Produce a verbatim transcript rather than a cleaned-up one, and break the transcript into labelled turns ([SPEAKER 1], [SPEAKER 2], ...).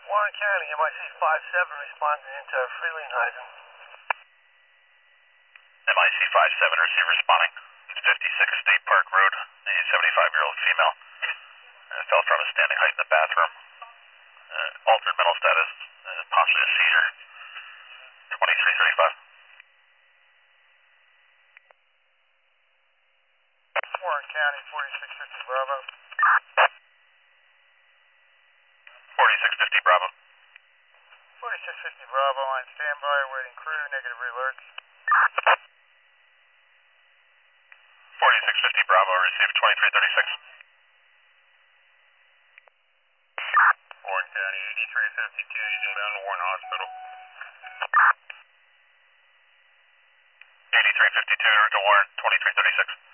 [SPEAKER 1] Warren County, M I C five seven responding into Frelinghuysen.
[SPEAKER 2] M I C five seven, receive responding. fifty-six State Park Road, a seventy-five-year-old female. Uh, fell from a standing height in the bathroom. Uh, altered mental status, uh, possibly a seizure. twenty-three thirty-five.
[SPEAKER 1] Warren County, forty-six fifty Bravo.
[SPEAKER 2] forty-six fifty Bravo.
[SPEAKER 1] forty-six fifty Bravo on standby, awaiting crew, negative alerts.
[SPEAKER 2] forty-six fifty Bravo, received twenty-three thirty-six.
[SPEAKER 1] Warren County, eighty-three fifty-two, he's inbound to Warren Hospital.
[SPEAKER 2] eighty-three fifty-two to Warren, twenty-three thirty-six.